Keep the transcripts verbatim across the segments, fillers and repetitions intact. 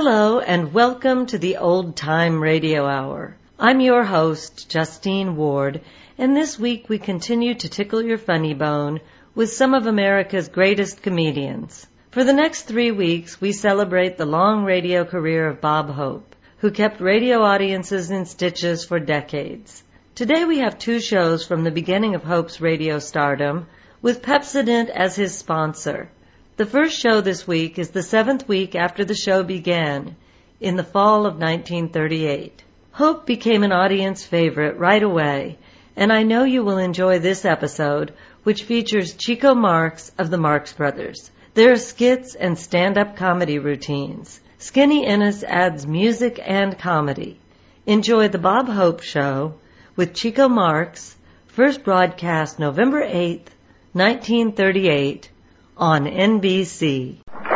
Hello and welcome to the Old Time Radio Hour. I'm your host, Justine Ward, and this week we continue to tickle your funny bone with some of America's greatest comedians. For the next three weeks, we celebrate the long radio career of Bob Hope, who kept radio audiences in stitches for decades. Today we have two shows from the beginning of Hope's radio stardom, with Pepsodent as his sponsor. The first show this week is the seventh week after the show began, in the fall of nineteen thirty-eight. Hope became an audience favorite right away, and I know you will enjoy this episode, which features Chico Marx of the Marx Brothers, their skits and stand-up comedy routines. Skinny Ennis adds music and comedy. Enjoy the Bob Hope Show with Chico Marx, first broadcast November eighth, nineteen thirty-eight, on N B C.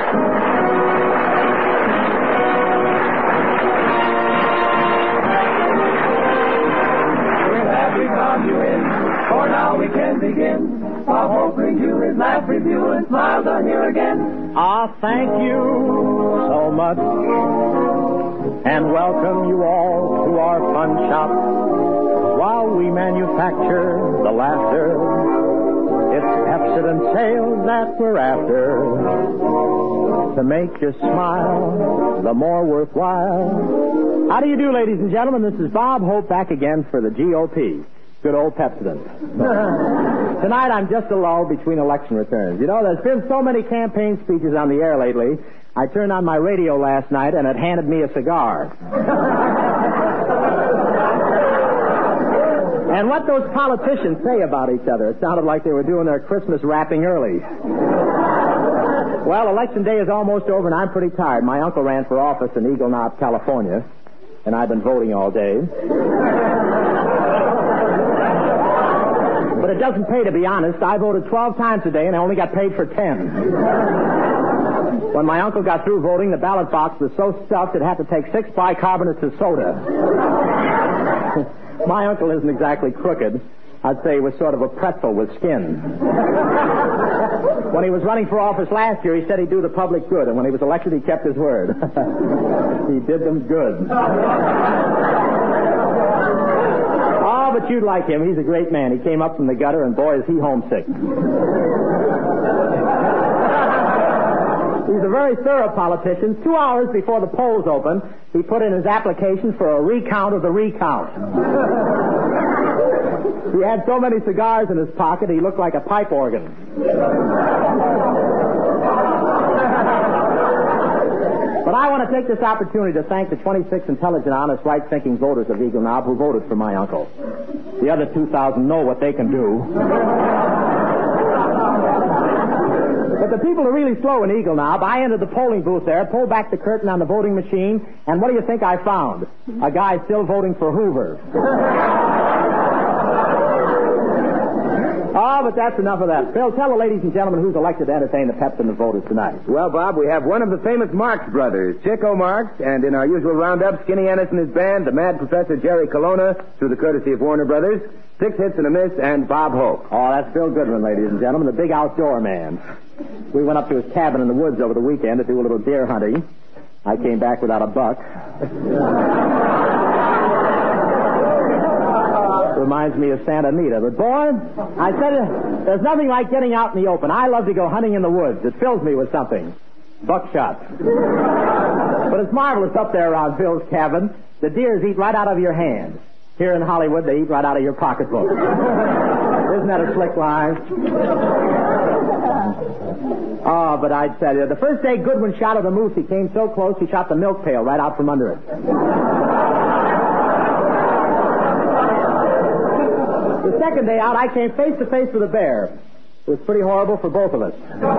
We can begin. Bob Hope brings you his laugh review and smiles are here again. Ah, thank you so much, and welcome you all to our fun shop. While we manufacture the laughter, it's Pepsodent sales that we're after, to make you smile the more worthwhile. How do you do, ladies and gentlemen? This is Bob Hope back again for the G O P. Good old Pepsodent. Tonight I'm just a lull between election returns. You know, there's been so many campaign speeches on the air lately, I turned on my radio last night and it handed me a cigar. And what those politicians say about each other, it sounded like they were doing their Christmas wrapping early. Well, election day is almost over and I'm pretty tired. My uncle ran for office in Eagle Knob, California, and I've been voting all day. But it doesn't pay, to be honest. I voted twelve times a day, and I only got paid for ten. When my uncle got through voting, the ballot box was so stuffed it had to take six bicarbonates of soda. My uncle isn't exactly crooked. I'd say he was sort of a pretzel with skin. When he was running for office last year, he said he'd do the public good, and when he was elected, he kept his word. He did them good. Oh, but you'd like him. He's a great man. He came up from the gutter, and boy, is he homesick. He's a very thorough politician. Two hours before the polls opened, he put in his application for a recount of the recount. He had so many cigars in his pocket, he looked like a pipe organ. But I want to take this opportunity to thank the twenty-six intelligent, honest, right-thinking voters of Eagle Knob who voted for my uncle. The other two thousand know what they can do. But the people are really slow in Eagle Knob. I entered the polling booth there, pulled back the curtain on the voting machine, and what do you think I found? A guy still voting for Hoover. Oh, but that's enough of that. Phil, tell the ladies and gentlemen who's elected to entertain the Pepsodent voters tonight. Well, Bob, we have one of the famous Marx brothers, Chico Marx, and in our usual roundup, Skinny Ennis and his band, the Mad Professor Jerry Colonna, through the courtesy of Warner Brothers, Six Hits and a Miss, and Bob Hope. Oh, that's Phil Goodman, ladies and gentlemen, the big outdoor man. We went up to his cabin in the woods over the weekend to do a little deer hunting. I came back without a buck. Reminds me of Santa Anita. But, boy, I said, uh, there's nothing like getting out in the open. I love to go hunting in the woods. It fills me with something. Buckshot. But it's marvelous up there around Phil's cabin. The deers eat right out of your hand. Here in Hollywood, they eat right out of your pocketbook. Isn't that a slick line? Oh, but I'd tell you, the first day Goodwin shot at the moose, he came so close, he shot the milk pail right out from under it. The second day out, I came face to face with a bear. It was pretty horrible for both of us.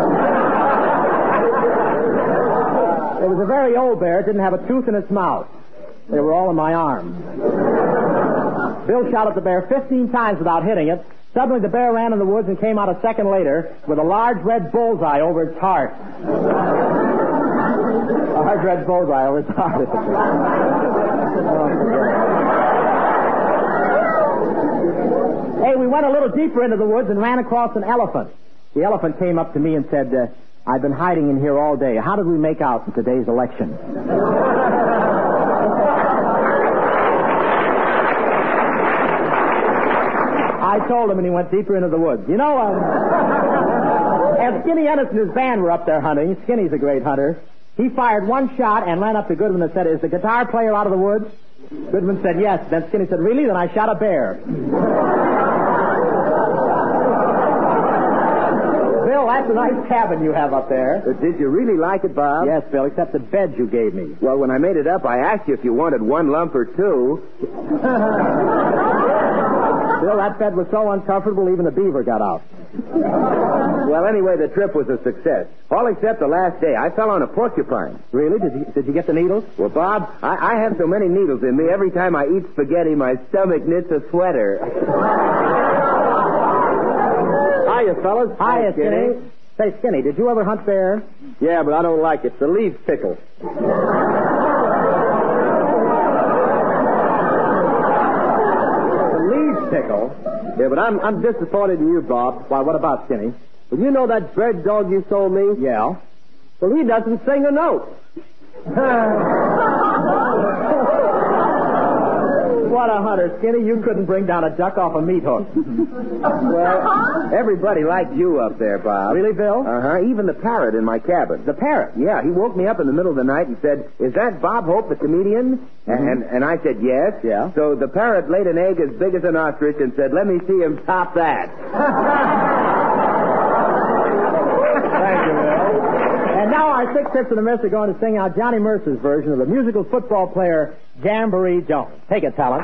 It was a very old bear. It didn't have a tooth in its mouth. They were all in my arms. Bill shot at the bear fifteen times without hitting it. Suddenly the bear ran in the woods and came out a second later with a large red bullseye over its heart. A large red bullseye over its heart. Hey, we went a little deeper into the woods and ran across an elephant. The elephant came up to me and said, uh, I've been hiding in here all day. How did we make out in today's election? I told him, and he went deeper into the woods. You know, um, as Skinny Ennis and his band were up there hunting, Skinny's a great hunter, he fired one shot and ran up to Goodman and said, "Is the guitar player out of the woods?" Goodman said, "Yes." Then Skinny said, "Really? Then I shot a bear." Bill, that's a nice cabin you have up there. Uh, did you really like it, Bob? Yes, Bill, except the bed you gave me. Well, when I made it up, I asked you if you wanted one lump or two. Bill, that bed was so uncomfortable, even the beaver got out. Well, anyway, the trip was a success. All except the last day. I fell on a porcupine. Really? Did you, did you get the needles? Well, Bob, I, I have so many needles in me, every time I eat spaghetti, my stomach knits a sweater. Hiya, fellas. Hiya, Skinny. Skinny. Say, Skinny, did you ever hunt bear? Yeah, but I don't like it. It's a leaf pickle. Pickle. Yeah, but I'm I'm disappointed in you, Bob. Why, what about Skinny? Well, you know that bird dog you sold me? Yeah. Well, he doesn't sing a note. What a hunter, Skinny. You couldn't bring down a duck off a meat hook. Well, everybody liked you up there, Bob. Really, Bill? Uh-huh. Even the parrot in my cabin. The parrot? Yeah, he woke me up in the middle of the night and said, "Is that Bob Hope, the comedian?" Mm-hmm. And and I said, "Yes." Yeah. So the parrot laid an egg as big as an ostrich and said, "Let me see him top that." Thank you, Bill. And now our six hits in the miss are going to sing out Johnny Mercer's version of the musical football player Jamboree Jones. Take it, talent.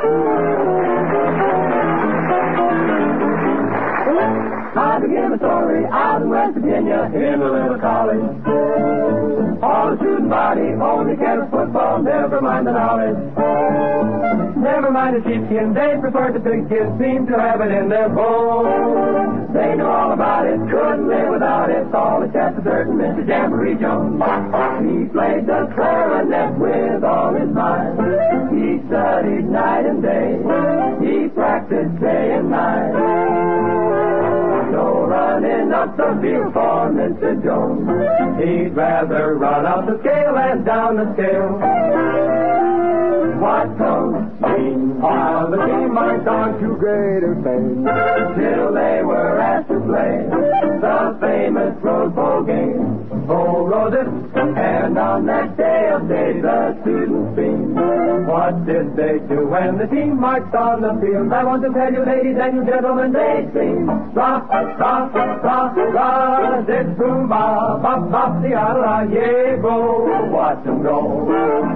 I began a story out in West Virginia in a little college. All the student body only cared for football, never mind the knowledge. Never mind the sheepskin, they preferred the pigskin, seemed to have it in their bones. They knew all about it, couldn't live without it, all except a certain Mister Jamboree Jones. He played the clarinet with all his might. He studied night and day, he practiced day and night. No running up the field for Mister Jones. He'd rather run up the scale and down the scale. What comes? Meanwhile, the team marched on to greater fame, till they were asked to play the famous Rose Bowl game. Oh, Roses, and on that day of days, the students beamed. What did they do when the team marched on the field? I want to tell you, ladies and you gentlemen, they screamed. Rock, rock, rock, rock, zip, boom, bop, bop, bop, the la, yeah, go, watch them go.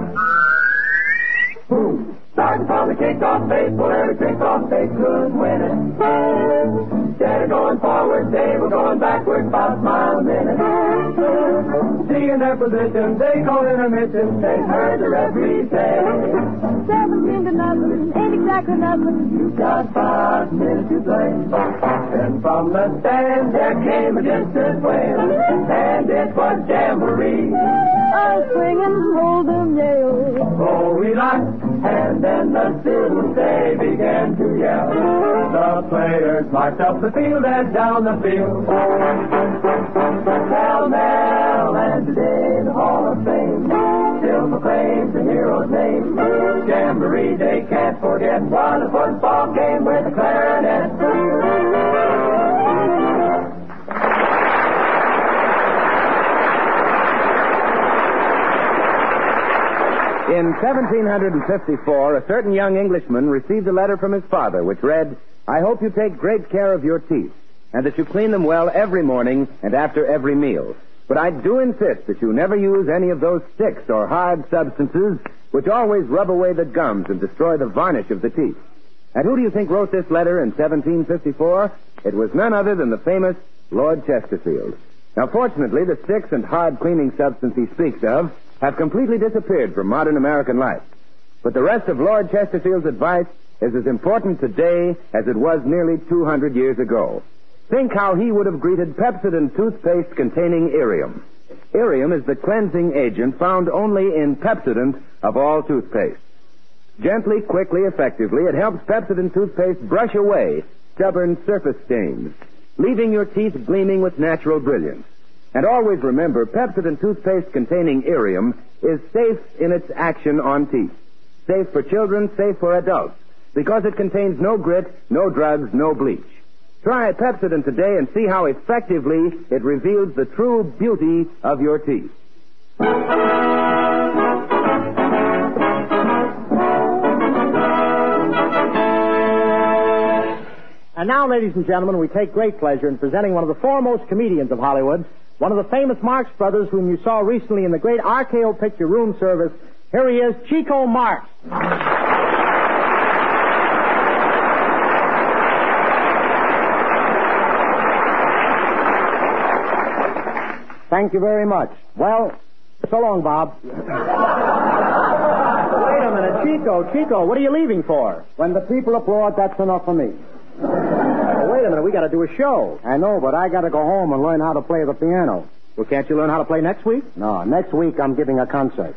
Boom. Starting from the kickoff base, where the kickoff base couldn't win it. Instead of going forward, they were going backward about a mile a minute. Seeing their position, they called intermission. They heard the referee say, seventeen to nothing, ain't exactly nothing. "You've got five minutes to play." And from the stand there came a distant wail, and it was Jamboree. I swing and hold them Yale. Oh, we locked, and then the students, they began to yell. The players marched up the field and down the field. Pell Mell, and today the Hall of Fame still proclaims the hero's name. Jamboree Day can't forget, what a football game with the clarinet. In seventeen fifty-four, a certain young Englishman received a letter from his father which read, "I hope you take great care of your teeth, and that you clean them well every morning and after every meal. But I do insist that you never use any of those sticks or hard substances which always rub away the gums and destroy the varnish of the teeth." And who do you think wrote this letter in seventeen fifty-four? It was none other than the famous Lord Chesterfield. Now, fortunately, the sticks and hard cleaning substance he speaks of have completely disappeared from modern American life. But the rest of Lord Chesterfield's advice is as important today as it was nearly two hundred years ago. Think how he would have greeted Pepsodent toothpaste containing Irium. Irium is the cleansing agent found only in Pepsodent of all toothpaste. Gently, quickly, effectively, it helps Pepsodent toothpaste brush away stubborn surface stains, leaving your teeth gleaming with natural brilliance. And always remember, Pepsodent toothpaste containing Irium is safe in its action on teeth. Safe for children, safe for adults, because it contains no grit, no drugs, no bleach. Try Pepsodent today and see how effectively it reveals the true beauty of your teeth. And now, ladies and gentlemen, we take great pleasure in presenting one of the foremost comedians of Hollywood, one of the famous Marx Brothers whom you saw recently in the great R K O Picture Room Service. Here he is, Chico Marx. Thank you very much. Well, so long, Bob. Wait a minute, Chico, Chico, what are you leaving for? When the people applaud, that's enough for me. Well, wait a minute, we got to do a show. I know, but I got to go home and learn how to play the piano. Well, can't you learn how to play next week? No, next week I'm giving a concert.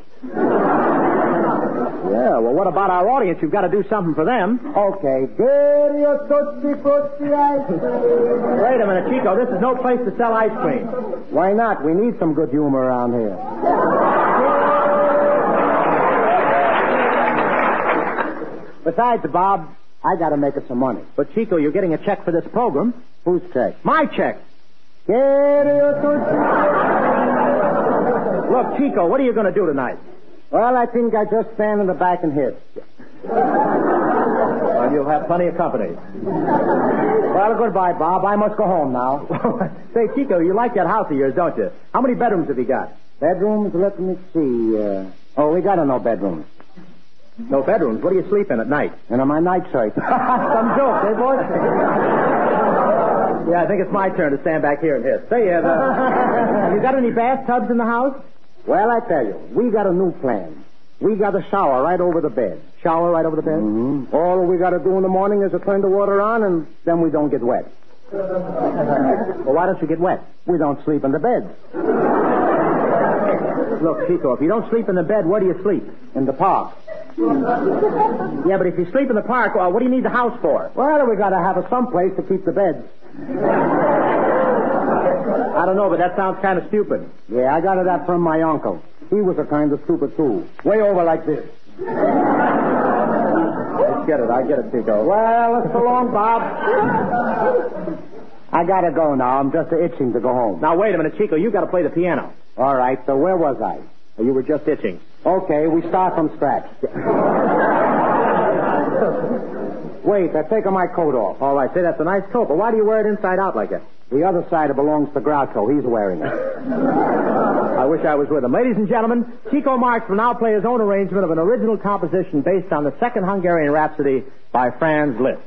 Yeah, well, what about our audience? You've got to do something for them. Okay. Wait a minute, Chico. This is no place to sell ice cream. Why not? We need some good humor around here. Besides, Bob, I got to make us some money. But, Chico, you're getting a check for this program. Whose check? My check. Look, Chico, what are you going to do tonight? Well, I think I just stand in the back and hit. Well, you'll have plenty of company. Well, goodbye, Bob. I must go home now. Say, Chico, you like that house of yours, don't you? How many bedrooms have you got? Bedrooms? Let me see. Uh... Oh, we got no bedrooms. No bedrooms? What do you sleep in at night? In my nightshirt. Some joke, eh, boys? Yeah, I think it's my turn to stand back here and hit. Say, have, uh, have you got any bathtubs in the house? Well, I tell you, we got a new plan. We got a shower right over the bed. Shower right over the bed? Mm-hmm. All we got to do in the morning is to turn the water on, and then we don't get wet. Well, why don't you get wet? We don't sleep in the bed. Look, Chico, if you don't sleep in the bed, where do you sleep? In the park. Yeah, but if you sleep in the park, well, what do you need the house for? Well, we got to have a someplace to keep the beds. I don't know, but that sounds kind of stupid. Yeah, I got it that from my uncle. He was a kind of stupid, too. Way over like this. I get it, I get it, Chico. Well, so long, Bob. I got to go now. I'm just itching to go home. Now, wait a minute, Chico. You got to play the piano. All right, so where was I? You were just itching. Okay, we start from scratch. Wait, I've taken my coat off. All right, say, that's a nice coat, but why do you wear it inside out like that? The other side belongs to Groucho. He's wearing it. I wish I was with him. Ladies and gentlemen, Chico Marx will now play his own arrangement of an original composition based on the Second Hungarian Rhapsody by Franz Liszt.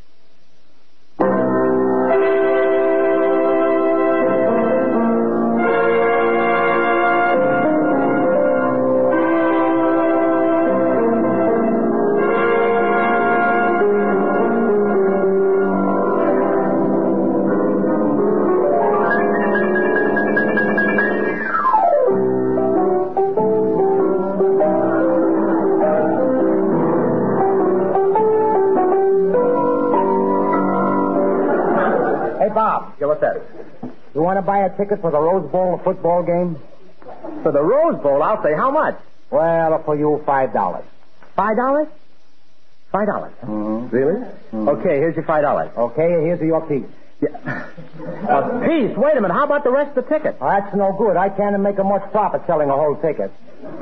Yeah, what's that? You want to buy a ticket for the Rose Bowl football game? For the Rose Bowl? I'll say, how much? Well, for you, five dollars. Five dollars? Five dollars. Mm-hmm. Really? Mm-hmm. Okay, here's your five dollars. Okay, here's your piece. Yeah. A piece? Wait a minute. How about the rest of the ticket? Oh, that's no good. I can't make a much profit selling a whole ticket.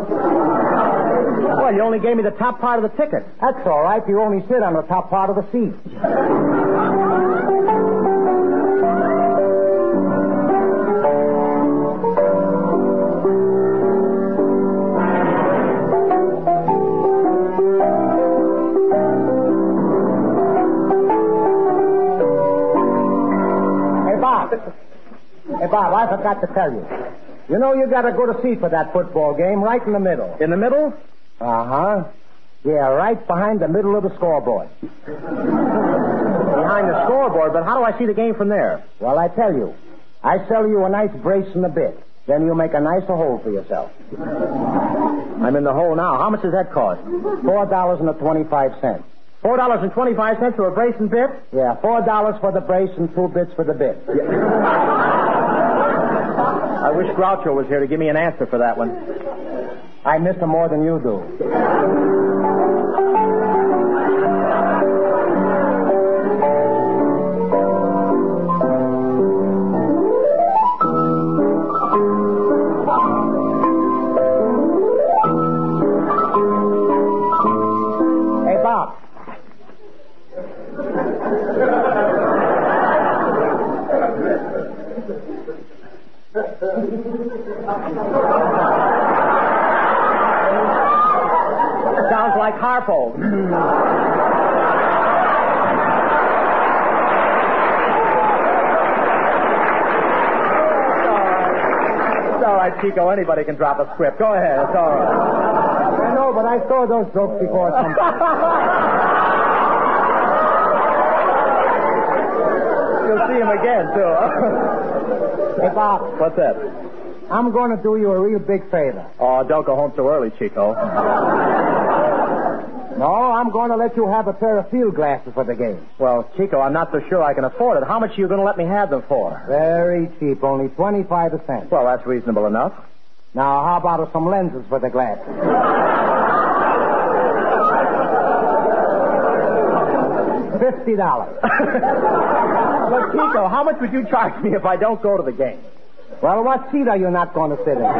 Well, you only gave me the top part of the ticket. That's all right. You only sit on the top part of the seat. Hey, Bob, I forgot to tell you. You know you got a good seat for that football game, right in the middle. In the middle? Uh-huh. Yeah, right behind the middle of the scoreboard. Behind the scoreboard? But how do I see the game from there? Well, I tell you. I sell you a nice brace and a bit. Then you'll make a nicer hole for yourself. I'm in the hole now. How much does that cost? Four dollars and twenty-five cents. Four dollars and twenty-five cents for a brace and bit? Yeah, four dollars for the brace and two bits for the bit. Yeah. I wish Groucho was here to give me an answer for that one. I miss him more than you do. Hey, Bob. Sounds like Harpo. It's all right, Chico. Anybody can drop a script. Go ahead. It's all right. I know, but I saw those jokes before. You'll see him again, too. Hey, Bob. What's that? I'm going to do you a real big favor. Oh, don't go home so early, Chico. No, I'm going to let you have a pair of field glasses for the game. Well, Chico, I'm not so sure I can afford it. How much are you going to let me have them for? Very cheap, only twenty-five cents. Well, that's reasonable enough. Now, how about some lenses for the glasses? Fifty dollars. Look, Chico, how much would you charge me if I don't go to the game? Well, what seat are you not going to sit in?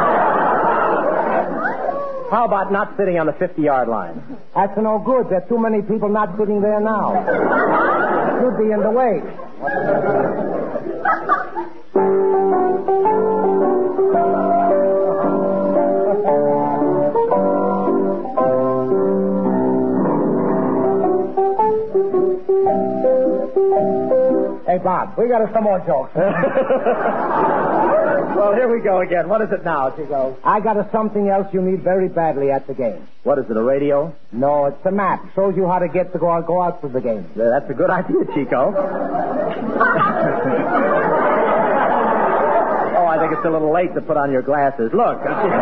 How about not sitting on the fifty-yard line? That's no good. There are too many people not sitting there now. You'd be in the way. Hey, Bob, we got us some more jokes. Well, here we go again. What is it now, Chico? I got us something else you need very badly at the game. What is it, a radio? No, it's a map. Shows you how to get to go out, go out to the game. Yeah, that's a good idea, Chico. Oh, I think it's a little late to put on your glasses. Look.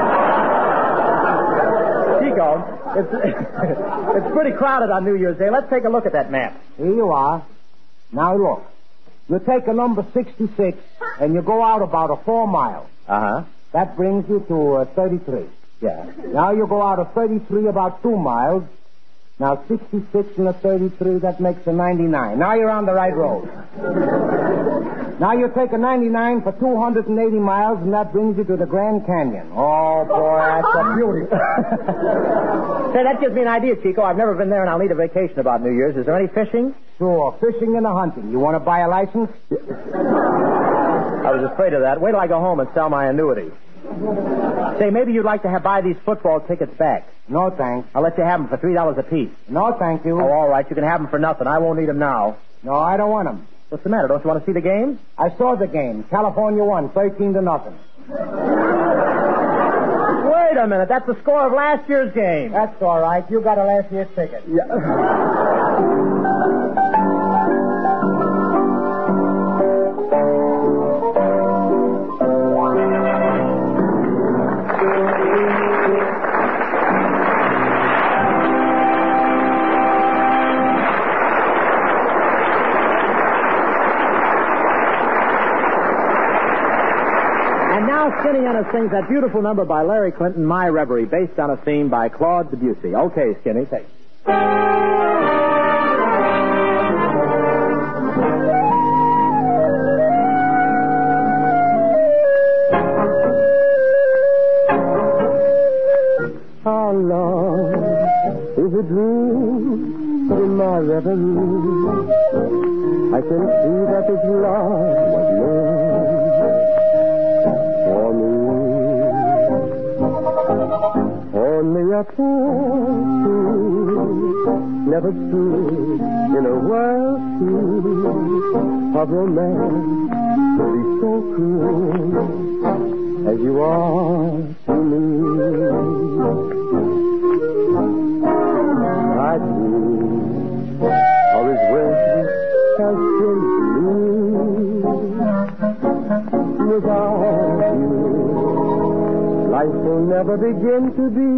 Chico, it's, it's pretty crowded on New Year's Day. Let's take a look at that map. Here you are. Now, look. You take a number sixty-six, and you go out about a four mile. Uh-huh. That brings you to uh, thirty-three. Yeah. Now you go out of thirty-three about two miles. Now sixty-six and a thirty-three, that makes a ninety-nine. Now you're on the right road. Now you take a ninety-nine for two hundred eighty miles, and that brings you to the Grand Canyon. Oh, boy, that's a beauty. Say, that gives me an idea, Chico. I've never been there, and I'll need a vacation about New Year's. Is there any fishing? Sure, fishing and hunting. You want to buy a license? I was afraid of that. Wait till I go home and sell my annuity. Say, maybe you'd like to have buy these football tickets back. No, thanks. I'll let you have them for three dollars apiece. No, thank you. Oh, all right. You can have them for nothing. I won't need them now. No, I don't want them. What's the matter? Don't you want to see the game? I saw the game. California won, thirteen to nothing. Wait a minute. That's the score of last year's game. That's all right. You got a last year's ticket. Yeah. Skinny Ennis sings that beautiful number by Larry Clinton, My Reverie, based on a theme by Claude Debussy. Okay, Skinny, take it. How long is a dream in my reverie? I can see that this love was meant for me. Only a fool never stood in a world of romance to be so cruel as you are to me. I dream of his words as simply without you. Life will never begin to be.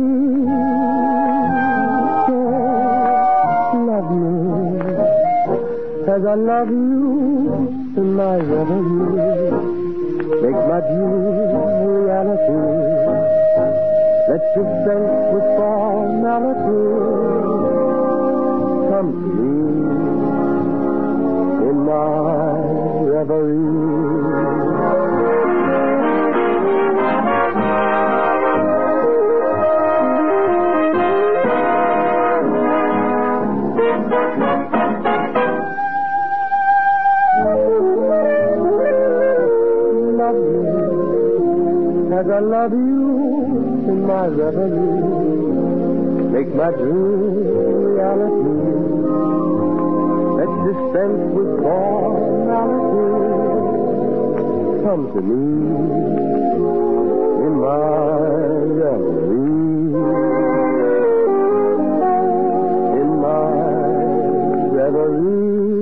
So love me as I love you in my reverie. make my dream reality. Let's dispense with formality. Come to me in my reverie. Love me as I love you in my reverie. Make my dream reality. Let's dispense with formality. Come to me in my reverie. In my reverie.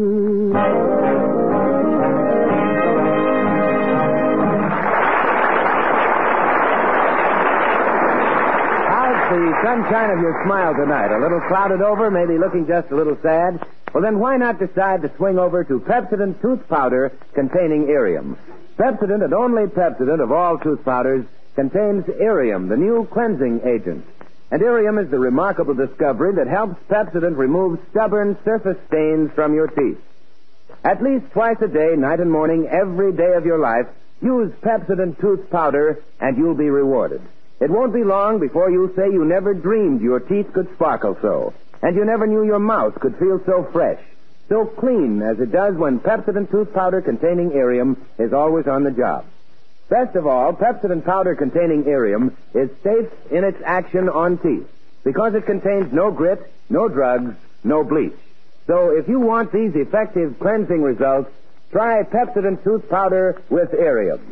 The sunshine of your smile tonight. A little clouded over, maybe looking just a little sad. Well, then why not decide to swing over to Pepsodent tooth powder containing Irium? Pepsodent, and only Pepsodent of all tooth powders, contains Irium, the new cleansing agent. And Irium is the remarkable discovery that helps Pepsodent remove stubborn surface stains from your teeth. At least twice a day, night and morning, every day of your life, use Pepsodent tooth powder and you'll be rewarded. It won't be long before you'll say you never dreamed your teeth could sparkle so, and you never knew your mouth could feel so fresh, so clean as it does when Pepsodent tooth powder containing Irium is always on the job. Best of all, Pepsodent powder containing Irium is safe in its action on teeth because it contains no grit, no drugs, no bleach. So if you want these effective cleansing results, try Pepsodent tooth powder with Irium.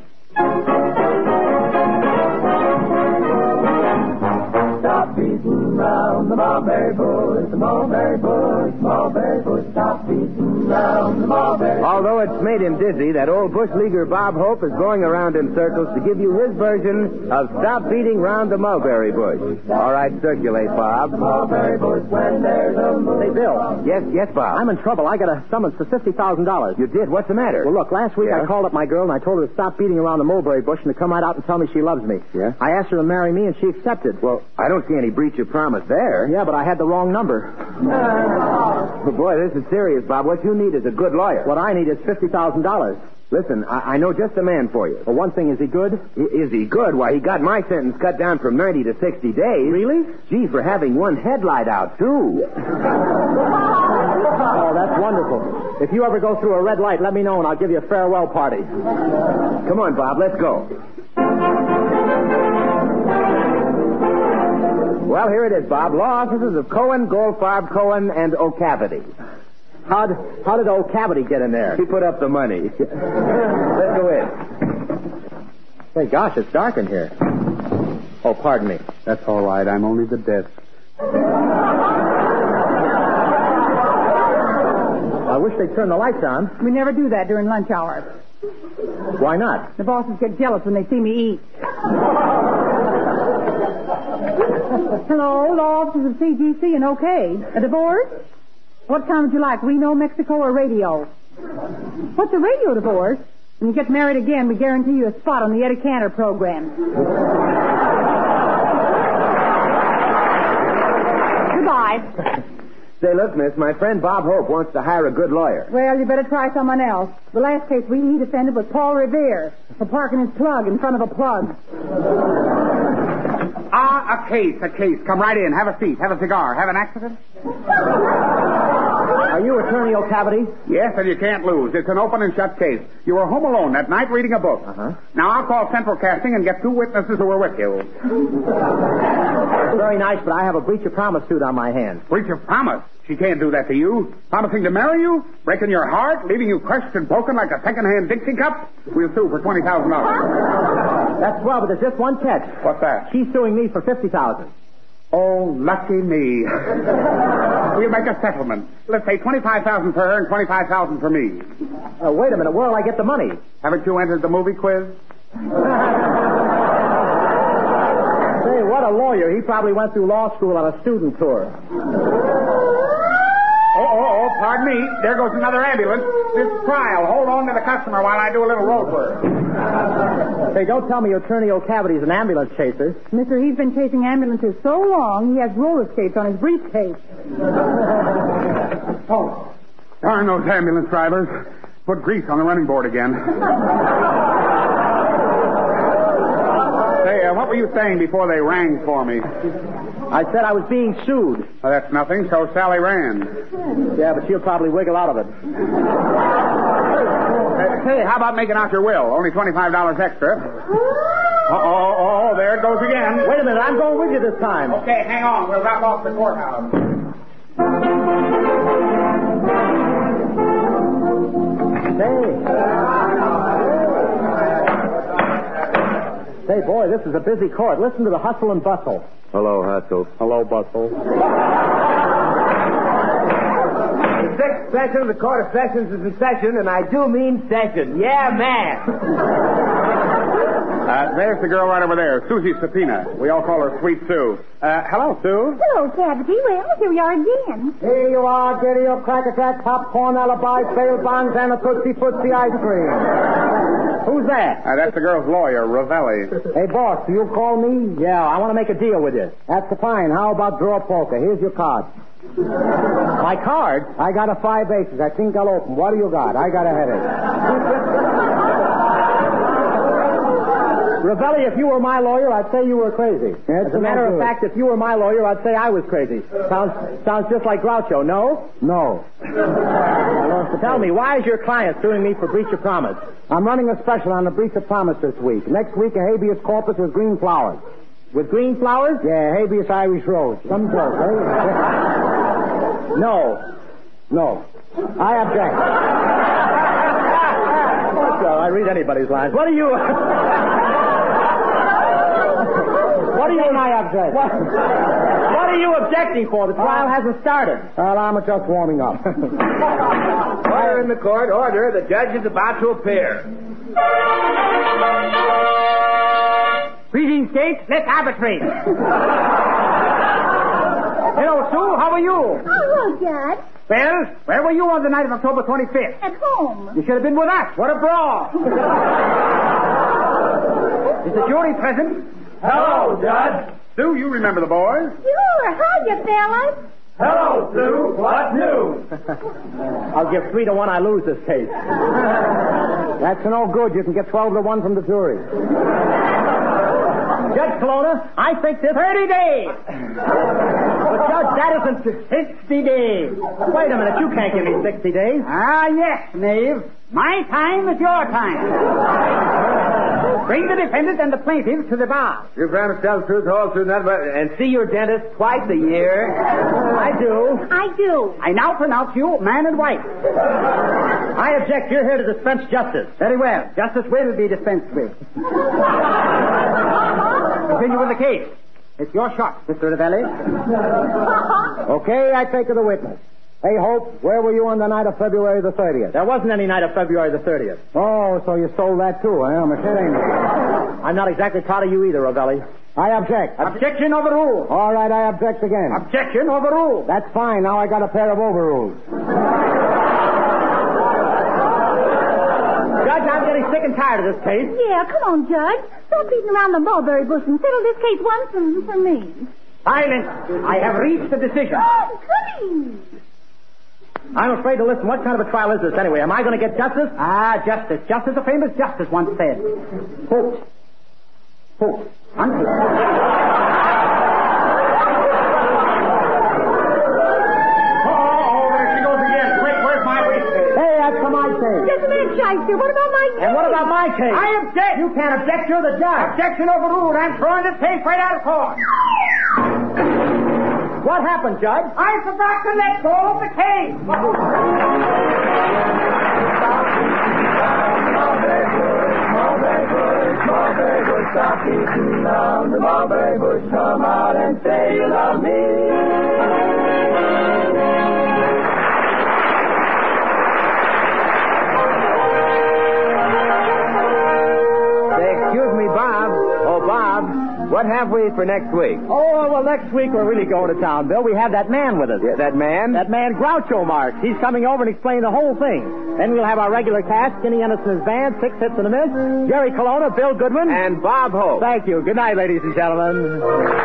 Stop beating round the mulberry bush, the mulberry bush, mulberry bush. Stop beating round the mulberry bush. Although it's made him dizzy, that old bush leaguer Bob Hope is going around in circles to give you his version of Stop Beating Round the Mulberry Bush. All right, circulate, Bob. The mulberry bush when there's a moon. Hey, Bill. Yes, yes, Bob. I'm in trouble. I got a summons for fifty thousand dollars. You did? What's the matter? Well, look, last week Yeah? I called up my girl and I told her to stop beating around the mulberry bush and to come right out and tell me she loves me. Yeah? I asked her to marry me and she accepted. Well, I don't see any breach of promise there. Yeah, but I had the wrong number. Oh, boy, this is serious, Bob. What you need is a good lawyer. What I need is fifty thousand dollars. Listen, I, I know just the man for you. Well, one thing, is he good? I- is he good? Why, he got my sentence cut down from ninety to sixty days. Really? Gee, for having one headlight out, too. Oh, that's wonderful. If you ever go through a red light, let me know and I'll give you a farewell party. Come on, Bob, let's go. Well, here it is, Bob. Law offices of Cohen, Goldfarb, Cohen, and O'Cavity. How'd, how did old Cavity get in there? He put up the money. Let's go in. Hey, gosh, it's dark in here. Oh, pardon me. That's all right. I'm only the desk. I wish they'd turn the lights on. We never do that during lunch hour. Why not? The bosses get jealous when they see me eat. Hello, law offices of C G C and OK. A divorce? What kind would you like, Reno, Mexico, or radio? What's a radio divorce? When you get married again, we guarantee you a spot on the Eddie Cantor program. Goodbye. Say, look, miss, my friend Bob Hope wants to hire a good lawyer. Well, you better try someone else. The last case we he defended was Paul Revere for parking his plug in front of a plug. Ah, a case, a case. Come right in. Have a seat. Have a cigar. Have an accident? Are you Attorney O'Cavity? Yes, and you can't lose. It's an open and shut case. You were home alone that night reading a book. Uh-huh. Now, I'll call Central Casting and get two witnesses who were with you. Very nice, but I have a breach of promise suit on my hands. Breach of promise. She can't do that to you. Promising to marry you? Breaking your heart? Leaving you crushed and broken like a second-hand Dixie cup? We'll sue for twenty thousand dollars. That's well, but there's just one catch. What's that? She's suing me for fifty thousand dollars. Oh, lucky me. We'll make a settlement. Let's say twenty-five thousand dollars for her and twenty-five thousand dollars for me. Uh, wait a minute. Where'll I get the money? Haven't you entered the movie quiz? Say, what a lawyer. He probably went through law school on a student tour. Oh, oh, oh, pardon. Pardon me. There goes another ambulance. This trial. Hold on to the customer while I do a little road work. Hey, don't tell me your Turnio Cavity's an ambulance chaser. Mister, he's been chasing ambulances so long, he has roller skates on his briefcase. Oh, darn those ambulance drivers. Put grease on the running board again. Say, uh, what were you saying before they rang for me? I said I was being sued. Well, that's nothing. So Sally Rand. Yeah, but she'll probably wiggle out of it. Uh, hey, how about making out your will? Only twenty-five dollars extra. Oh, oh, oh, there it goes again. Wait a minute, I'm going with you this time. Okay, hang on. We'll drop off the courthouse. Say, boy, this is a busy court. Listen to the hustle and bustle. Hello, Hustle. Hello, bustle. The sixth session of the Court of Sessions is in session, and I do mean session. Yeah, man. Uh, there's the girl right over there, Susie Subpoena. We all call her Sweet Sue. Uh, hello, Sue. Hello, Cavity. Well, here we are again. Here you are, get your cracker jack, popcorn, alibi, bail bonds, and a Tootsie Footsie ice cream. Who's that? Uh, that's the girl's lawyer, Ravelli. Hey, boss, do you call me? Yeah, I want to make a deal with you. That's fine. How about draw poker? Here's your card. My card? I got a five aces. I think I'll open. What do you got? I got a headache. Ravelli, if you were my lawyer, I'd say you were crazy. That's As a matter of good. fact, if you were my lawyer, I'd say I was crazy. Sounds sounds just like Groucho, no? No. Tell me, why is your client suing me for breach of promise? I'm running a special on the breach of promise this week. Next week, a habeas corpus with green flowers. With green flowers? Yeah, habeas Irish rose. Some joke, eh? No. No. I object. Well, I read anybody's lines. What are you... What are you... I object. What, what are you objecting for? The trial hasn't started. Well, I'm just warming up. Order in the court. Order. The judge is about to appear. Greetings, Kate. Let's arbitrate. Hello, Sue. How are you? Hello, Judge. Well, where were you on the night of October twenty-fifth? At home. You should have been with us. What a brawl. Is the jury present? Hello, Judge. Sue, you remember the boys? Sure. Hiya, fellas. Hello, Sue. What news? I'll give three to one I lose this case. That's no good. You can get twelve to one from the jury. Judge Colonna, I think this... thirty days! But, Judge, that isn't sixty days. Wait a minute, you can't give me sixty days. Ah, yes, knave. My time is your time. Bring the defendant and the plaintiff to the bar. You promise to tell the truth, the whole truth, nothing but... And see your dentist twice a year? I do. I do. I now pronounce you man and wife. I object. You're here to dispense justice. Very well. Justice will be dispensed with. Continue with the case. It's your shot, Mister Ravelli. Okay, I take the witness. Hey, Hope, where were you on the night of February the thirtieth? There wasn't any night of February the thirtieth. Oh, so you stole that too, eh? I'm ashamed. I'm not exactly proud of you either, Ravelli. I object. Objection overruled. All right, I object again. Objection overruled. That's fine. Now I got a pair of overrules. Judge, I'm getting sick and tired of this case. Yeah, come on, Judge. Stop beating around the mulberry bush and settle this case once and for me. Silence. I have reached a decision. Oh, please. I'm afraid to listen. What kind of a trial is this, anyway? Am I going to get justice? Ah, justice. Just as a famous justice once said. Hope. Hope. Until. Just a minute, Shyster. What about my case? And what about my case? I object. You can't object. You're the judge. Objection overruled. I'm throwing this case right out of court. What happened, Judge? I forgot to let go of the case. Mulberry bush, stop beating around the mulberry bush. Come out and say you love me. What have we for next week? Oh, well, next week we're really going to town, Bill. We have that man with us. Yeah, that man? That man, Groucho Marx. He's coming over and explaining the whole thing. Then we'll have our regular cast, Skinny Ennison's band, Six Hits and a Miss, Jerry Colonna, Bill Goodwin. And Bob Hope. Thank you. Good night, ladies and gentlemen.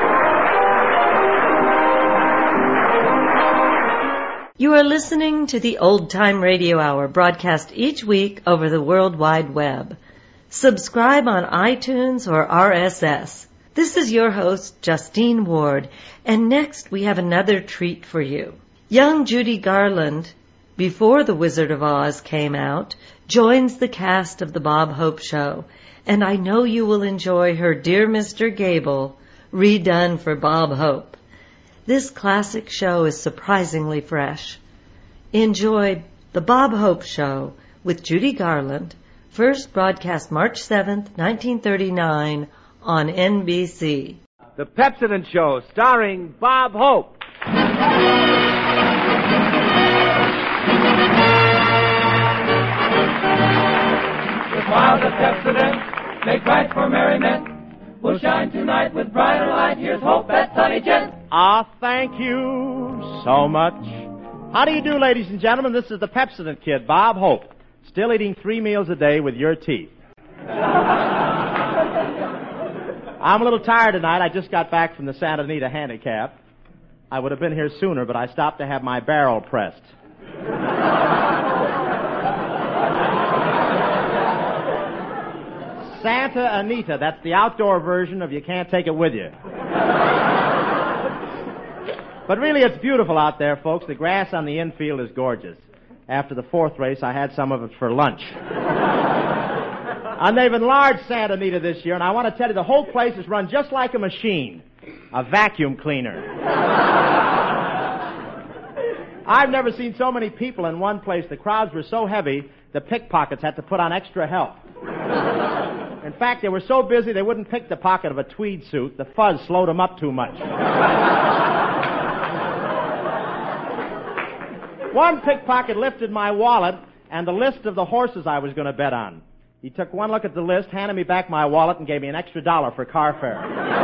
You are listening to the Old Time Radio Hour, broadcast each week over the World Wide Web. Subscribe on iTunes or R S S. This is your host, Justine Ward, and next we have another treat for you. Young Judy Garland, before The Wizard of Oz came out, joins the cast of The Bob Hope Show, and I know you will enjoy her Dear Mister Gable, redone for Bob Hope. This classic show is surprisingly fresh. Enjoy The Bob Hope Show with Judy Garland, first broadcast March seventh, nineteen thirty-nine, on N B C. The Pepsodent Show, starring Bob Hope. The smiles of Pepsodent make bright for merriment. We'll shine tonight with brighter light. Here's hope, that sunny gent. Ah, thank you so much. How do you do, ladies and gentlemen? This is the Pepsodent Kid, Bob Hope, still eating three meals a day with your teeth. I'm a little tired tonight. I just got back from the Santa Anita Handicap. I would have been here sooner, but I stopped to have my barrel pressed. Santa Anita, that's the outdoor version of You Can't Take It With You. But really, it's beautiful out there, folks. The grass on the infield is gorgeous. After the fourth race, I had some of it for lunch. And they've enlarged Santa Anita this year, and I want to tell you, the whole place is run just like a machine. A vacuum cleaner. I've never seen so many people in one place. The crowds were so heavy, the pickpockets had to put on extra help. In fact, they were so busy they wouldn't pick the pocket of a tweed suit. The fuzz slowed them up too much. One pickpocket lifted my wallet and the list of the horses I was going to bet on. He took one look at the list, handed me back my wallet, and gave me an extra dollar for car fare.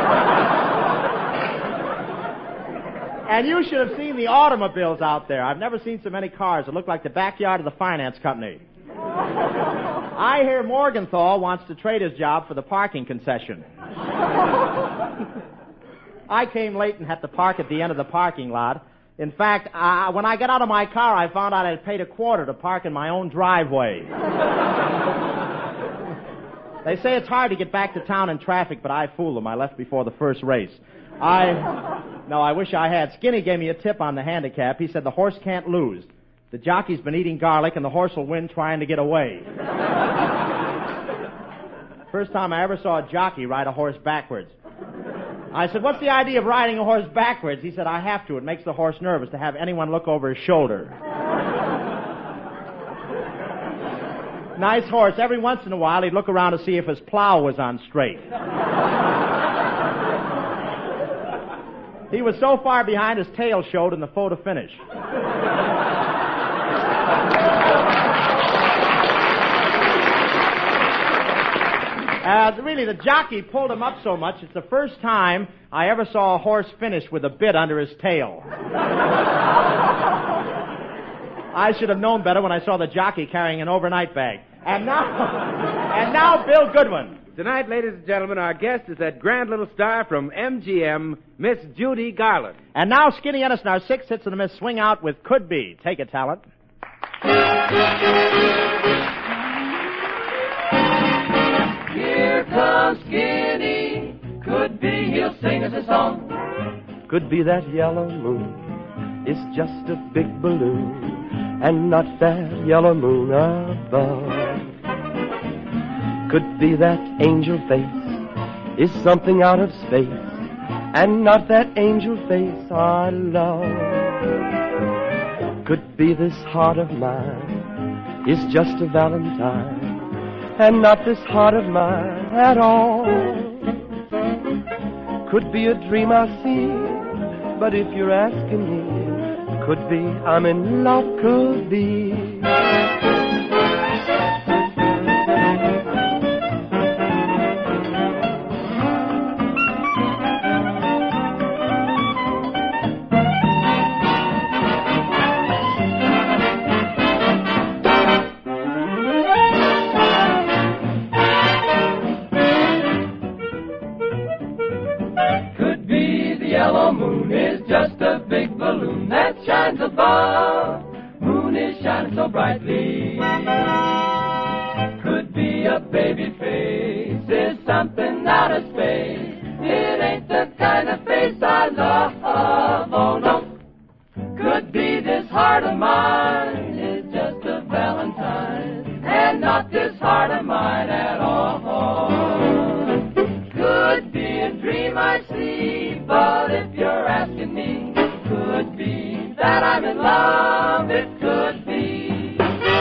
And you should have seen the automobiles out there. I've never seen so many cars. It looked like the backyard of the finance company. I hear Morgenthau wants to trade his job for the parking concession. I came late and had to park at the end of the parking lot. In fact, uh, when I got out of my car, I found out I'd paid a quarter to park in my own driveway. They say it's hard to get back to town in traffic, but I fooled them. I left before the first race. I... No, I wish I had. Skinny gave me a tip on the handicap. He said the horse can't lose. The jockey's been eating garlic, and the horse will win trying to get away. First time I ever saw a jockey ride a horse backwards. I said, what's the idea of riding a horse backwards? He said, I have to. It makes the horse nervous to have anyone look over his shoulder. Nice horse. Every once in a while, he'd look around to see if his plow was on straight. He was so far behind, his tail showed in the photo finish. Uh, really, the jockey pulled him up so much, it's the first time I ever saw a horse finish with a bit under his tail. I should have known better when I saw the jockey carrying an overnight bag. And now, and now Bill Goodwin. Tonight, ladies and gentlemen, our guest is that grand little star from M G M, Miss Judy Garland. And now Skinny Ennis, our six hits and a miss, swing out with Could Be. Take it, talent. Here comes Skinny. Could be he'll sing us a song. Could be that yellow moon is just a big balloon, and not that yellow moon above. Could be that angel face is something out of space, and not that angel face I love. Could be this heart of mine is just a valentine, and not this heart of mine at all. Could be a dream I see, but if you're asking me, could be I'm in love, could be. shines above. Moon is shining so brightly. Could be a baby face. Is something out of space. It ain't the kind of face I love. Oh, no. Could be this heart of mine is just a valentine, and not this heart of mine at all. Could be a dream I see, but if you're asking me, could be that I'm in love, it could be.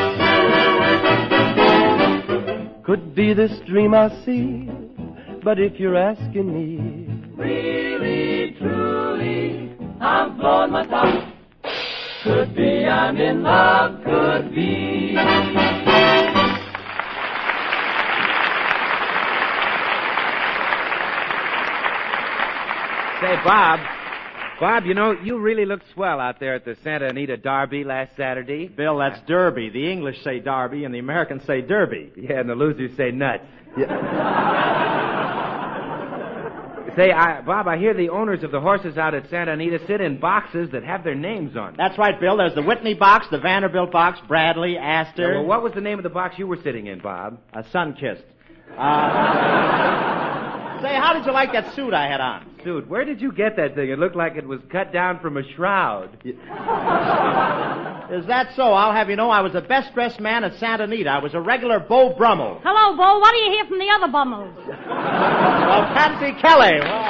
Could be this dream I see, but if you're asking me, really, truly, I'm blowing my top. Could be I'm in love, could be. Say, Bob, Bob, you know, you really looked swell out there at the Santa Anita Derby last Saturday. Bill, that's Derby. The English say Derby, and the Americans say Derby. Yeah, and the losers say nuts. Yeah. Say, I, Bob, I hear the owners of the horses out at Santa Anita sit in boxes that have their names on them. That's right, Bill. There's the Whitney box, the Vanderbilt box, Bradley, Astor. Yeah, well, what was the name of the box you were sitting in, Bob? A Sunkist. Uh, say, how did you like that suit I had on? Suit? Where did you get that thing? It looked like it was cut down from a shroud. Is that so? I'll have you know I was the best-dressed man at Santa Anita. I was a regular Beau Brummel. Hello, Bo. What do you hear from the other bummels? Well, Patsy Kelly. Wow.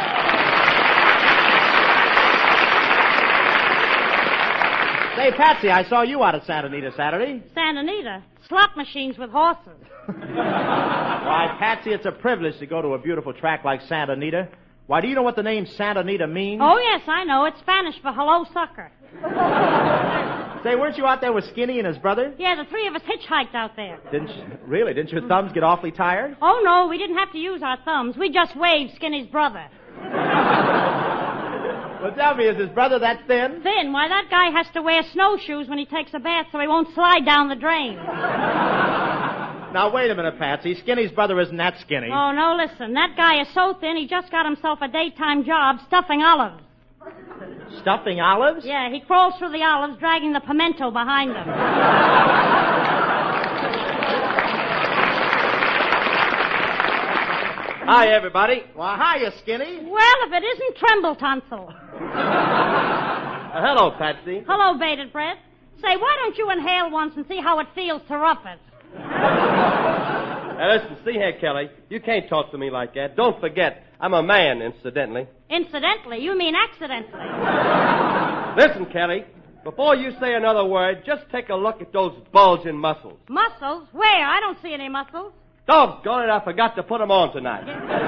Say, Patsy, I saw you out at Santa Anita Saturday. Santa Anita? Slot machines with horses. Why, Patsy, it's a privilege to go to a beautiful track like Santa Anita. Why, do you know what the name Santa Anita means? Oh, yes, I know. It's Spanish for hello, sucker. Say, weren't you out there with Skinny and his brother? Yeah, the three of us hitchhiked out there. Didn't you, really? Didn't your thumbs get awfully tired? Oh, no, we didn't have to use our thumbs. We just waved Skinny's brother. Well, tell me, is his brother that thin? Thin? Why, that guy has to wear snowshoes when he takes a bath so he won't slide down the drain. Now, wait a minute, Patsy. Skinny's brother isn't that skinny. Oh, no, listen. That guy is so thin, he just got himself a daytime job stuffing olives. Stuffing olives? Yeah, he crawls through the olives, dragging the pimento behind him. Hi, everybody. Well, hiya, Skinny. Well, if it isn't Tremble Tonsil. Uh, hello, Patsy. Hello, Bated Breath. Say, why don't you inhale once and see how it feels to rough it? Now, listen, see here, Kelly. You can't talk to me like that. Don't forget, I'm a man, incidentally. Incidentally? You mean accidentally. Listen, Kelly, before you say another word, just take a look at those bulging muscles. Muscles? Where? I don't see any muscles. Doggone it, I forgot to put them on tonight.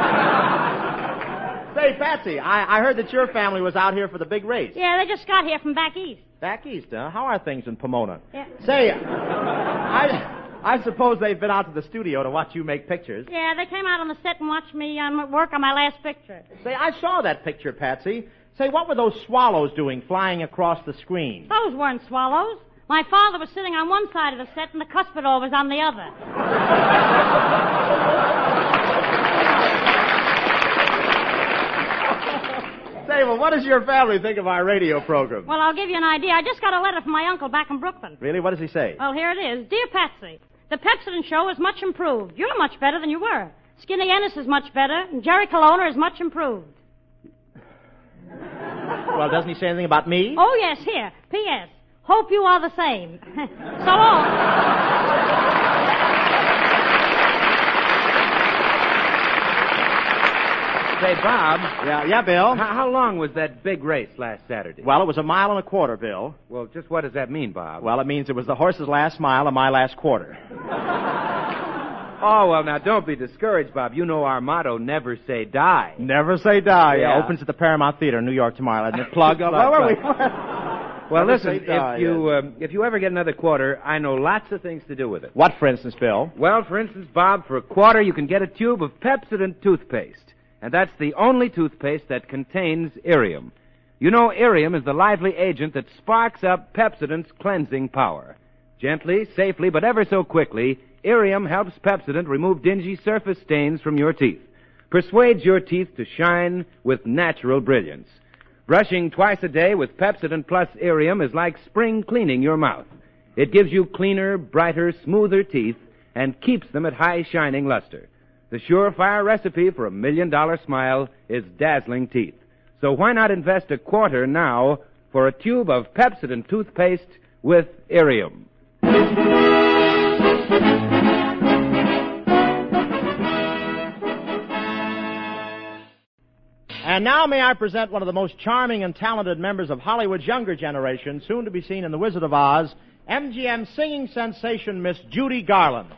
Say, Patsy, I, I heard that your family was out here for the big race. Yeah, they just got here from back east. Back east, huh? How are things in Pomona? Yeah. Say, I... I suppose they've been out to the studio to watch you make pictures. Yeah, they came out on the set and watched me um, work on my last picture. Say, I saw that picture, Patsy. Say, what were those swallows doing flying across the screen? Those weren't swallows. My father was sitting on one side of the set and the cuspidor was on the other. Say, well, what does your family think of our radio program? Well, I'll give you an idea. I just got a letter from my uncle back in Brooklyn. Really? What does he say? Well, here it is. Dear Patsy, the Pepsodent show is much improved. You're much better than you were. Skinny Ennis is much better, and Jerry Colonna is much improved. Well, doesn't he say anything about me? Oh, yes, here. P S. Hope you are the same. So long. Say, Bob. Yeah, yeah, Bill? How, how long was that big race last Saturday? Well, it was a mile and a quarter, Bill. Well, just what does that mean, Bob? Well, it means it was the horse's last mile and my last quarter. Oh, well, now, don't be discouraged, Bob. You know our motto, never say die. Never say die. Yeah. Yeah. Opens at the Paramount Theater in New York tomorrow. Isn't it? Plug. Plug, Where were we? Well, Never listen, say die, if you yes. um, if you ever get another quarter, I know lots of things to do with it. What, for instance, Bill? Well, for instance, Bob, for a quarter you can get a tube of Pepsodent toothpaste. And that's the only toothpaste that contains Irium. You know, Irium is the lively agent that sparks up Pepsodent's cleansing power. Gently, safely, but ever so quickly, Irium helps Pepsodent remove dingy surface stains from your teeth. Persuades your teeth to shine with natural brilliance. Brushing twice a day with Pepsodent Plus Irium is like spring cleaning your mouth. It gives you cleaner, brighter, smoother teeth and keeps them at high shining luster. The surefire recipe for a million-dollar smile is dazzling teeth. So why not invest a quarter now for a tube of Pepsodent toothpaste with Irium? And now may I present one of the most charming and talented members of Hollywood's younger generation, soon to be seen in The Wizard of Oz, M G M singing sensation, Miss Judy Garland.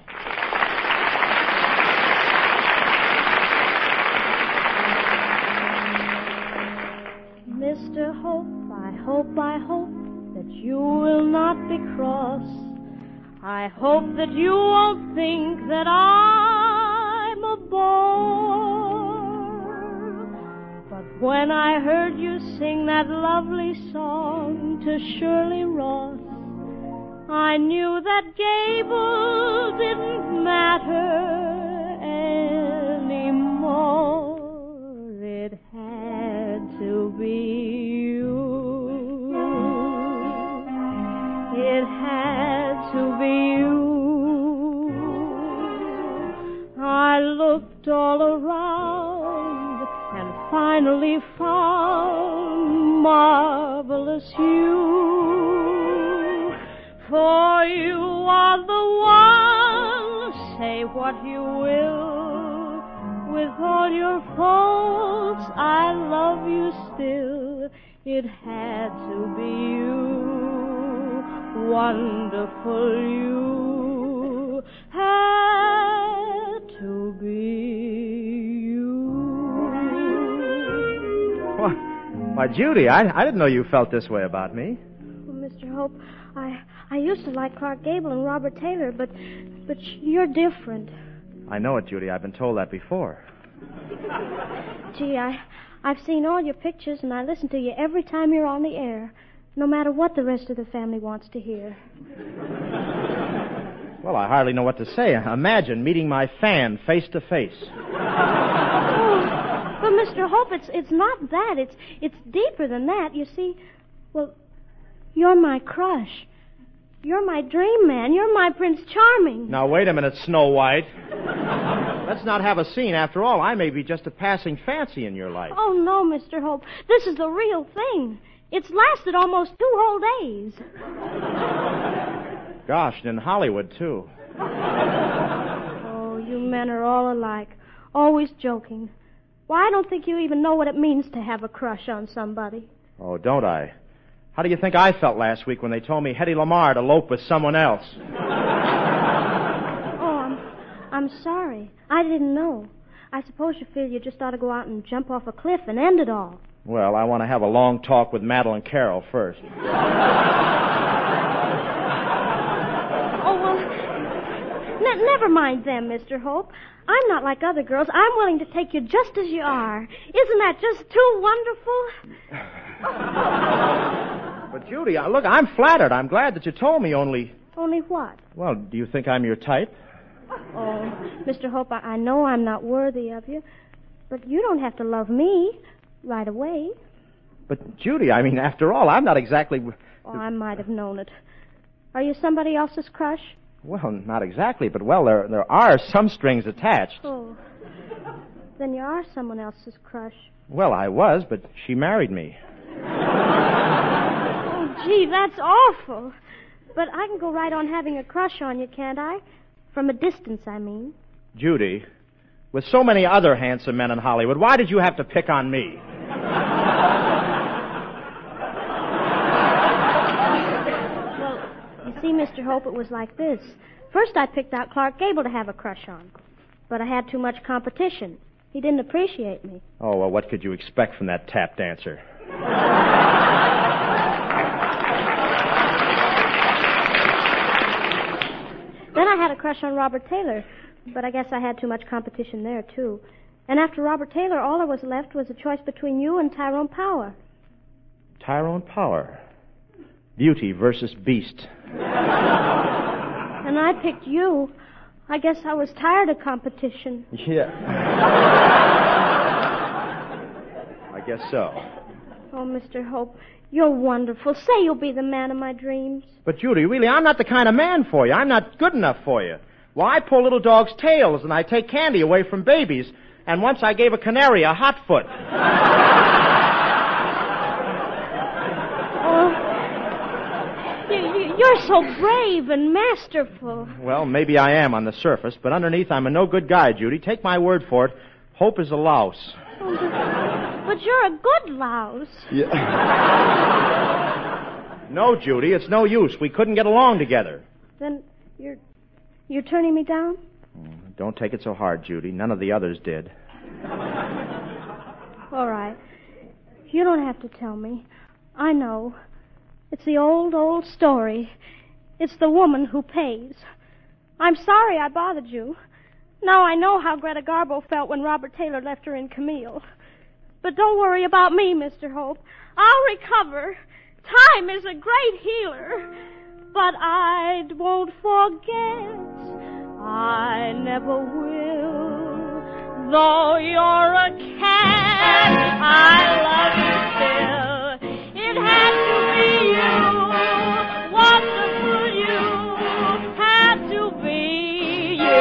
Mister Hope, I hope, I hope that you will not be cross. I hope that you won't think that I'm a bore. But when I heard you sing that lovely song to Shirley Ross, I knew that Gable didn't matter anymore. It had to be you. It had to be you. I looked all around and finally found marvelous you. For you are the one, say what you will, with all your faults, I love you still. It had to be you, wonderful you, had to be you. Why, why Judy, I, I didn't know you felt this way about me. Well, Mister Hope, I I used to like Clark Gable and Robert Taylor, but but you're different. I know it, Judy. I've been told that before. Gee, I, I've seen all your pictures, and I listen to you every time you're on the air, no matter what the rest of the family wants to hear. Well, I hardly know what to say. Imagine meeting my fan face to face. Oh, but Mister Hope, it's it's not that. It's it's deeper than that. You see, well, you're my crush. You're my dream man. You're my Prince Charming. Now, wait a minute, Snow White. Let's not have a scene. After all, I may be just a passing fancy in your life. Oh, no, Mister Hope. This is the real thing. It's lasted almost two whole days. Gosh, and in Hollywood, too. Oh, you men are all alike. Always joking. Why, I don't think you even know what it means to have a crush on somebody. Oh, don't I? How do you think I felt last week when they told me Hedy Lamarr to elope with someone else? Oh, I'm, I'm sorry. I didn't know. I suppose you feel you just ought to go out and jump off a cliff and end it all. Well, I want to have a long talk with Madeline Carroll first. Oh, well, ne- never mind them, Mister Hope. I'm not like other girls. I'm willing to take you just as you are. Isn't that just too wonderful? But, Judy, I- look, I'm flattered. I'm glad that you told me, only... Only what? Well, do you think I'm your type? Oh, Mister Hope, I, I know I'm not worthy of you, but you don't have to love me right away. But, Judy, I mean, after all, I'm not exactly... Oh, I might have known it. Are you somebody else's crush? Well, not exactly, but, well, there there are some strings attached. Oh, then you are someone else's crush. Well, I was, but she married me. Oh, gee, that's awful. But I can go right on having a crush on you, can't I? From a distance, I mean. Judy, with so many other handsome men in Hollywood, why did you have to pick on me? Well, you see, Mister Hope, it was like this. First, I picked out Clark Gable to have a crush on. But I had too much competition. He didn't appreciate me. Oh, well, what could you expect from that tap dancer? Then I had a crush on Robert Taylor, but I guess I had too much competition there, too. And after Robert Taylor, all there was left was a choice between you and Tyrone Power. Tyrone Power. Beauty versus Beast. And I picked you. I guess I was tired of competition. Yeah. I guess so. Oh, Mister Hope, you're wonderful. Say you'll be the man of my dreams. But, Judy, really, I'm not the kind of man for you. I'm not good enough for you. Well, I pull little dogs' tails, and I take candy away from babies. And once I gave a canary a hot foot. Oh, you, you, you're so brave and masterful. Well, maybe I am on the surface, but underneath I'm a no-good guy, Judy. Take my word for it. Hope is a louse. Oh, but, but you're a good louse. Yeah. No, Judy, it's no use. We couldn't get along together. Then you're you're turning me down? Don't take it so hard, Judy. None of the others did. All right. You don't have to tell me. I know. It's the old, old story. It's the woman who pays. I'm sorry I bothered you. Now I know how Greta Garbo felt when Robert Taylor left her in Camille. But don't worry about me, Mister Hope. I'll recover. Time is a great healer. But I won't forget. I never will. Though you're a cat, I love you still. It had to be you. Wonderful you. Had to be you.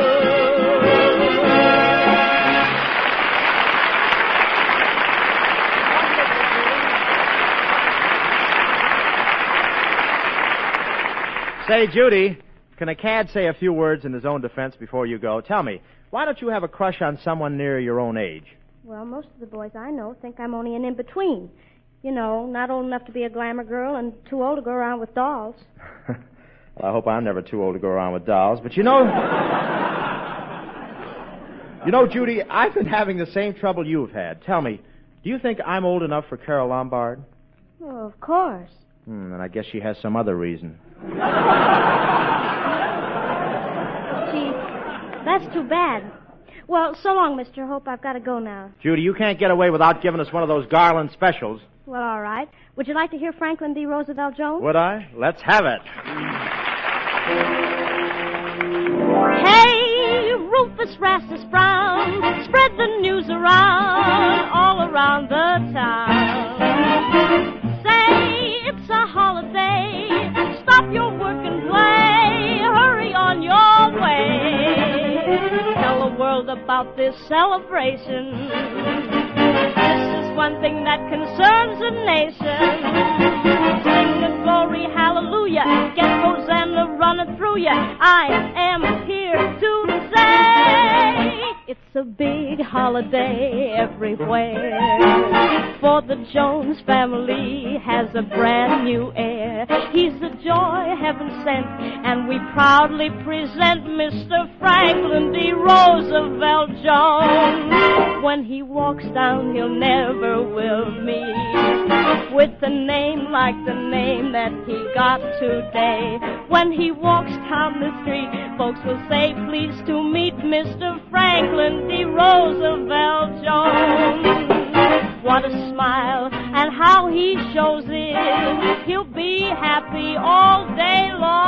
Say, Judy, can a cad say a few words in his own defense before you go? Tell me, why don't you have a crush on someone near your own age? Well, most of the boys I know think I'm only an in-between. You know, not old enough to be a glamour girl and too old to go around with dolls. Well, I hope I'm never too old to go around with dolls. But you know... you know, Judy, I've been having the same trouble you've had. Tell me, do you think I'm old enough for Carole Lombard? Oh, of course. Hmm, and I guess she has some other reason. Gee, that's too bad. Well, so long, Mister Hope. I've got to go now. Judy, you can't get away without giving us one of those Garland specials. Well, all right. Would you like to hear Franklin D. Roosevelt Jones? Would I? Let's have it. Hey, Rufus Rastus Brown, spread the news around, all around the town. Say it's a holiday, stop your work and play, hurry on your way. Tell the world about this celebration. This is one thing that concerns the nation. Sing the glory, hallelujah, get Hosanna running through ya. I am here to say it's a big holiday everywhere. For the Jones family has a brand new heir. He's a joy heaven sent, and we proudly present Mister Franklin D. Roosevelt Jones. When he walks down, he'll never will meet with a name like the name that he got today. When he walks down the street, folks will say, pleased to meet Mister Franklin D. Roosevelt Jones. What a smile, and how he shows it. He'll be happy all day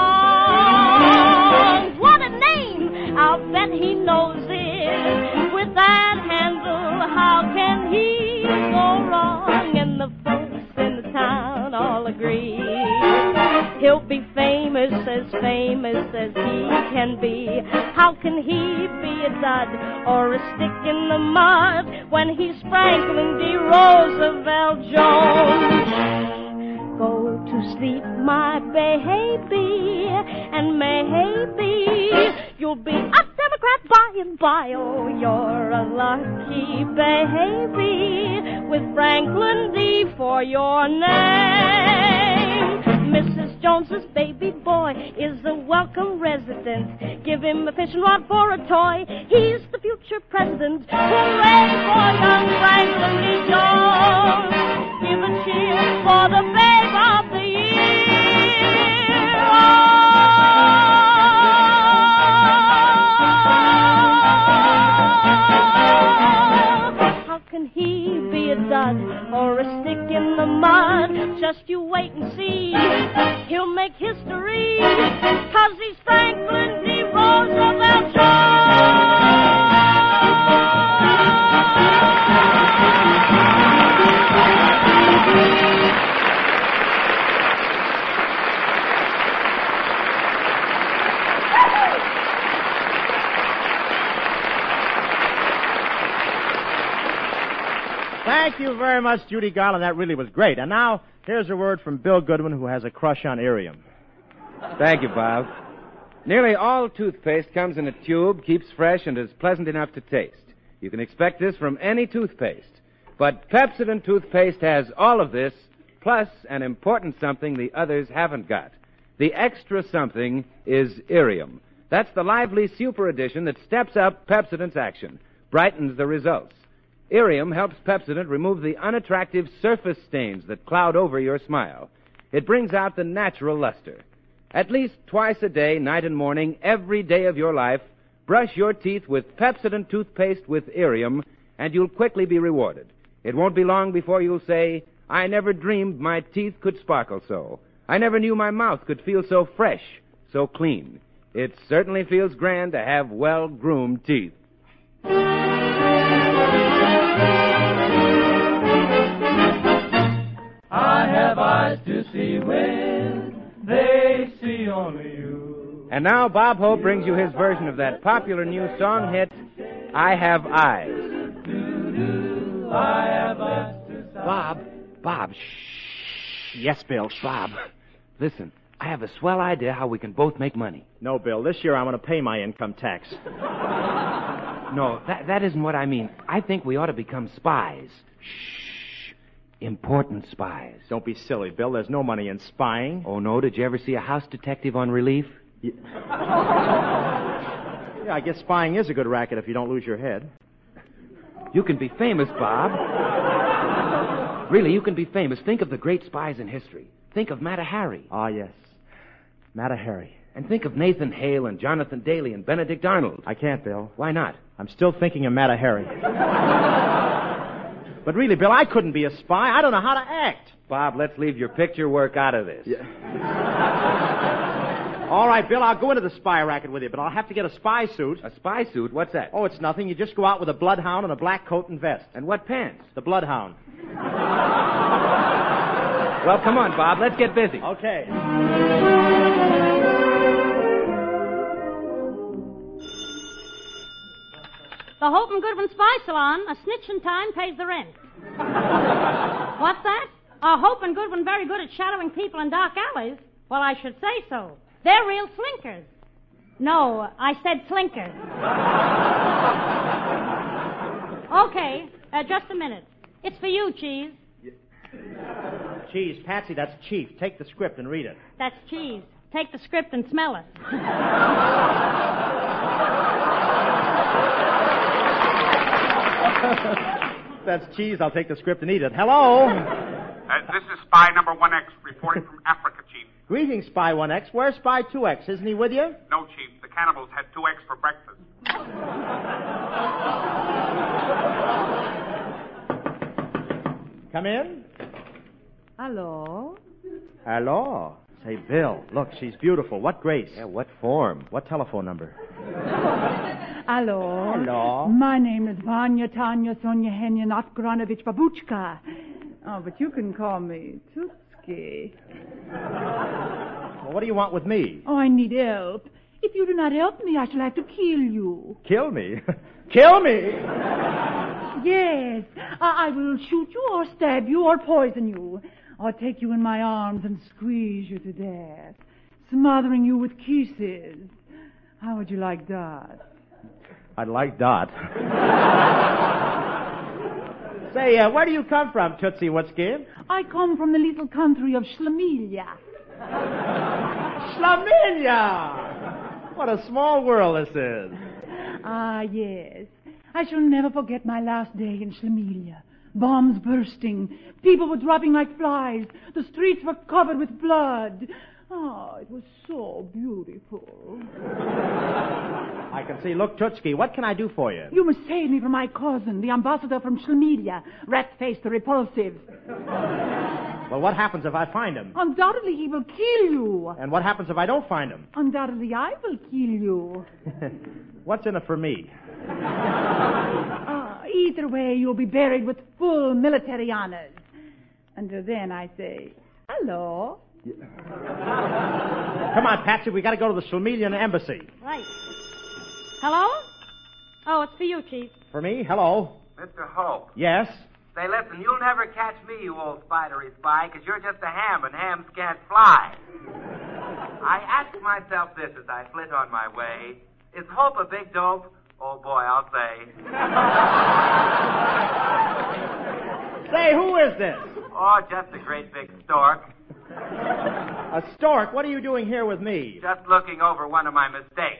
long. What a name, I'll bet he knows it. With that handle, how can he go wrong? And the folks in the town all agree. He'll be famous, as famous as he can be. How can he be a dud or a stick in the mud when he's Franklin D. Roosevelt Jones? Go to sleep, my baby, and maybe you'll be a Democrat by and by. Oh, you're a lucky baby with Franklin D. for your name. Missus Jones's baby boy is a welcome resident. Give him a fishing rod for a toy. He's the future president. Hooray for young Franklin D. Jones. Give a cheer for the babe of the year. Oh! How can he be a dud or a stick in the mud? Just you wait and see. He'll make history, 'cause he's Franklin D. Roosevelt Jones. Thank you very much, Judy Garland. That really was great. And now, here's a word from Bill Goodwin, who has a crush on Irium. Thank you, Bob. Nearly all toothpaste comes in a tube, keeps fresh, and is pleasant enough to taste. You can expect this from any toothpaste. But Pepsodent toothpaste has all of this, plus an important something the others haven't got. The extra something is Irium. That's the lively super addition that steps up Pepsodent's action, brightens the results. Irium helps Pepsodent remove the unattractive surface stains that cloud over your smile. It brings out the natural luster. At least twice a day, night and morning, every day of your life, brush your teeth with Pepsodent toothpaste with Irium, and you'll quickly be rewarded. It won't be long before you'll say, I never dreamed my teeth could sparkle so. I never knew my mouth could feel so fresh, so clean. It certainly feels grand to have well-groomed teeth. I have eyes to see with, they see only you. And now Bob Hope brings you his version of that popular new song hit, I Have Eyes. I have eyes to see. Bob, Bob, shh. Yes, Bill, Bob. Listen, I have a swell idea how we can both make money. No, Bill, this year I'm going to pay my income tax. No, that, that isn't what I mean. I think we ought to become spies. Shh. Important spies. Don't be silly, Bill. There's no money in spying. Oh, no? Did you ever see a house detective on relief? Yeah, yeah I guess spying is a good racket if you don't lose your head. You can be famous, Bob. Really, you can be famous. Think of the great spies in history. Think of Mata Hari. Ah, yes. Mata Hari. And think of Nathan Hale and Jonathan Daly and Benedict Arnold. I can't, Bill. Why not? I'm still thinking of Mata Hari. But really, Bill, I couldn't be a spy. I don't know how to act. Bob, let's leave your picture work out of this. Yeah. All right, Bill, I'll go into the spy racket with you, but I'll have to get a spy suit. A spy suit? What's that? Oh, it's nothing. You just go out with a bloodhound and a black coat and vest. And what pants? The bloodhound. Well, come on, Bob. Let's get busy. Okay. The Hope and Goodwin Spy Salon, a snitch in time pays the rent. What's that? Are Hope and Goodwin very good at shadowing people in dark alleys? Well, I should say so. They're real slinkers. No, I said slinkers. Okay, uh, just a minute. It's for you, Cheese. Cheese, Patsy, that's Chief. Take the script and read it. That's Cheese. Take the script and smell it. That's Cheese. I'll take the script and eat it. Hello? Uh, this is Spy Number one X reporting from Africa, Chief. Greetings, Spy one X. Where's Spy two X? Isn't he with you? No, Chief. The cannibals had two X for breakfast. Come in. Hello? Hello. Say, Bill, look, she's beautiful. What grace? Yeah, what form? What telephone number? Hello. Hello. My name is Vanya Tanya Sonia Henya Notgranovich Babuchka. Oh, but you can call me Tootski. Well, what do you want with me? Oh, I need help. If you do not help me, I shall have to kill you. Kill me? Kill me? Yes. I-, I will shoot you or stab you or poison you. Or take you in my arms and squeeze you to death, smothering you with kisses. How would you like that? I'd like that. Say, uh, where do you come from, Tootsie What's-Give? I come from the little country of Schlemilia. Schlemilia! What a small world this is. Ah, yes. I shall never forget my last day in Schlemilia. Bombs bursting. People were dropping like flies. The streets were covered with blood. Oh, it was so beautiful. I can see. Look, Tootski, what can I do for you? You must save me from my cousin, the ambassador from Schlemilia, Rat-Faced the Repulsive. Well, what happens if I find him? Undoubtedly he will kill you. And what happens if I don't find him? Undoubtedly I will kill you. What's in it for me? Ah, either way, you'll be buried with full military honors. Until then, I say, hello. Come on, Patsy, we got to go to the Schlemielian embassy. Right. Hello? Oh, it's for you, Chief. For me? Hello. Mister Hope. Yes? Say, listen, you'll never catch me, you old spidery spy, because you're just a ham, and hams can't fly. I ask myself this as I flit on my way. Is hope a big dope? Oh, boy, I'll say. Say, who is this? Oh, just a great big stork. A stork? What are you doing here with me? Just looking over one of my mistakes.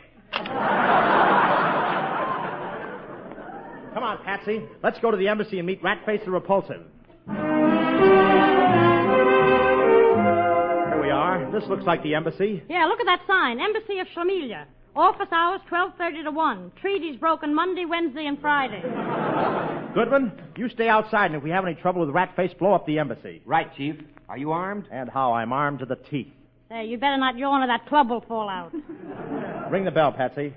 Come on, Patsy. Let's go to the embassy and meet Ratface the Repulsive. Here we are. This looks like the embassy. Yeah, look at that sign. Embassy of Schlemilia. Office hours twelve thirty to one. Treaties broken Monday, Wednesday, and Friday. Goodman, you stay outside, and if we have any trouble with Ratface, blow up the embassy. Right, Chief. Are you armed? And how? I'm armed to the teeth. Say, you better not yawn or that club will fall out. Ring the bell, Patsy.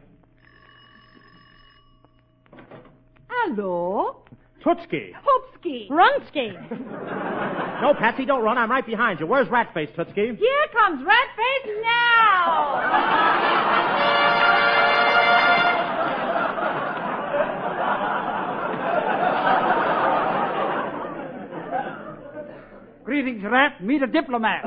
Hello? Tootsky. Hoopski. Runsky. No, Patsy, don't run. I'm right behind you. Where's Ratface, Tootsky? Here comes Ratface now. Greetings, Rat. Meet a diplomat.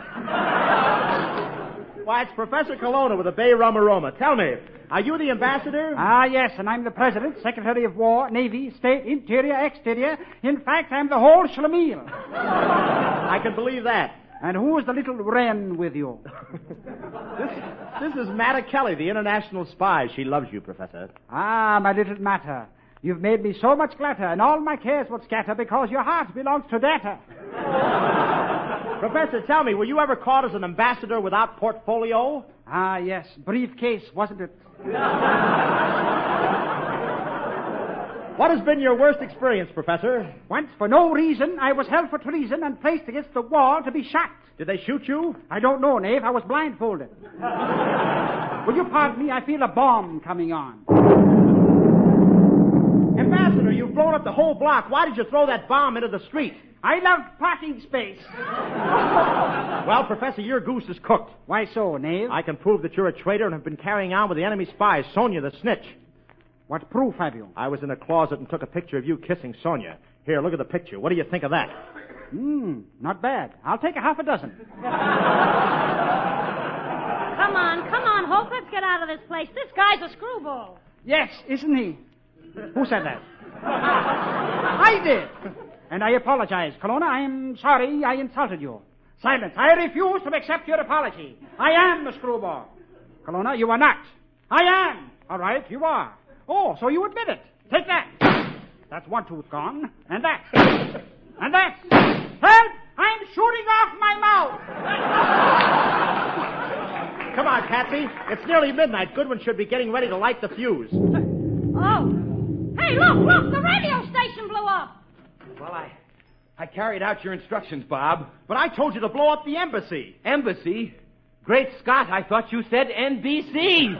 Why, it's Professor Colonna with the Bay Rum Aroma. Tell me, are you the ambassador? Ah, yes, and I'm the President, Secretary of War, Navy, State, Interior, Exterior. In fact, I'm the whole schlemiel. I can believe that. And who is the little wren with you? this, this is Matta Kelly, the international spy. She loves you, Professor. Ah, my little Matta. You've made me so much glatter, and all my cares would scatter because your heart belongs to data. Professor, tell me, were you ever caught as an ambassador without portfolio? Ah, yes. Briefcase, wasn't it? What has been your worst experience, Professor? Once, for no reason, I was held for treason and placed against the wall to be shot. Did they shoot you? I don't know, Knave. I was blindfolded. Will you pardon me? I feel a bomb coming on. Ambassador, you've blown up the whole block. Why did you throw that bomb into the street? I love parking space. Well, Professor, your goose is cooked. Why so, Knave? I can prove that you're a traitor and have been carrying on with the enemy spies, Sonia the snitch. What proof have you? I was in a closet and took a picture of you kissing Sonia. Here, look at the picture. What do you think of that? Hmm, not bad. I'll take a half a dozen. Come on, come on, Hope. Let's get out of this place. This guy's a screwball. Yes, isn't he? Who said that? I did. And I apologize, Colonna. I am sorry I insulted you. Silence. I refuse to accept your apology. I am the screwball. Colonna, you are not. I am. All right, you are. Oh, so you admit it. Take that. That's one tooth gone. And that. And that. Help! I'm shooting off my mouth. Come on, Patsy. It's nearly midnight. Goodwin should be getting ready to light the fuse. Oh. Hey, look, look, the radio station blew up. Well, I I carried out your instructions, Bob. But I told you to blow up the embassy. Embassy? Great Scott, I thought you said N B C.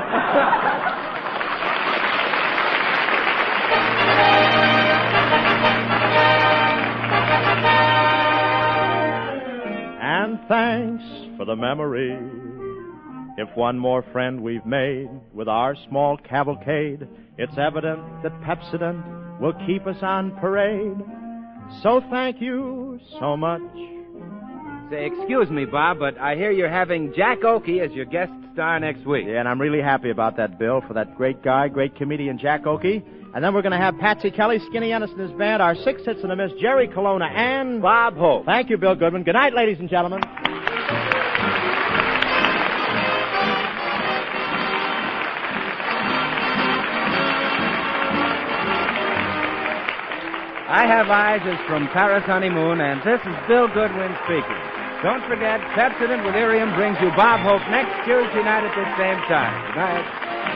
And thanks for the memory. If one more friend we've made with our small cavalcade, it's evident that Pepsodent will keep us on parade. So thank you so much. Say, excuse me, Bob, but I hear you're having Jack Oakey as your guest star next week. Yeah, and I'm really happy about that, Bill, for that great guy, great comedian Jack Oakey. And then we're going to have Patsy Kelly, Skinny Ennis and his band, our six hits and a miss, Jerry Colonna, and Bob Hope. Thank you, Bill Goodman. Good night, ladies and gentlemen. I Have Eyes is from Paris Honeymoon, and this is Bill Goodwin speaking. Don't forget, Pepsodent with Irium brings you Bob Hope next Tuesday night at this same time. Good night.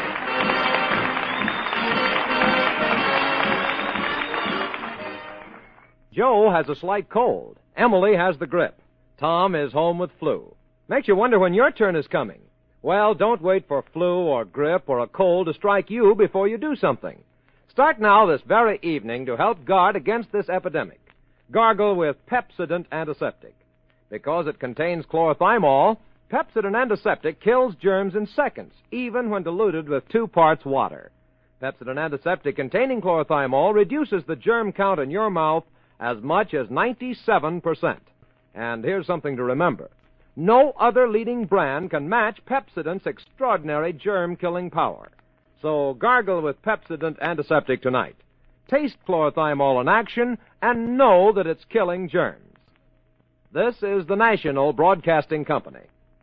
Joe has a slight cold. Emily has the grip. Tom is home with flu. Makes you wonder when your turn is coming. Well, don't wait for flu or grip or a cold to strike you before you do something. Start now this very evening to help guard against this epidemic. Gargle with Pepsodent Antiseptic. Because it contains chlorothymol, Pepsodent Antiseptic kills germs in seconds, even when diluted with two parts water. Pepsodent Antiseptic containing chlorothymol reduces the germ count in your mouth as much as ninety-seven percent. And here's something to remember. No other leading brand can match Pepsodent's extraordinary germ-killing power. So gargle with Pepsodent Antiseptic tonight. Taste chlorothymol in action and know that it's killing germs. This is the National Broadcasting Company.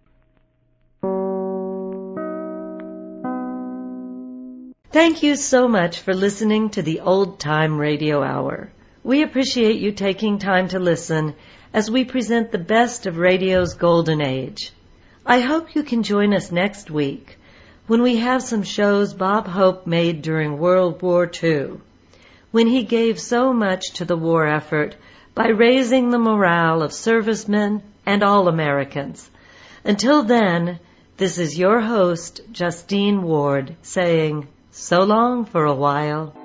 Thank you so much for listening to the Old Time Radio Hour. We appreciate you taking time to listen as we present the best of radio's golden age. I hope you can join us next week when we have some shows Bob Hope made during World War Two, when he gave so much to the war effort by raising the morale of servicemen and all Americans. Until then, this is your host, Justine Ward, saying so long for a while.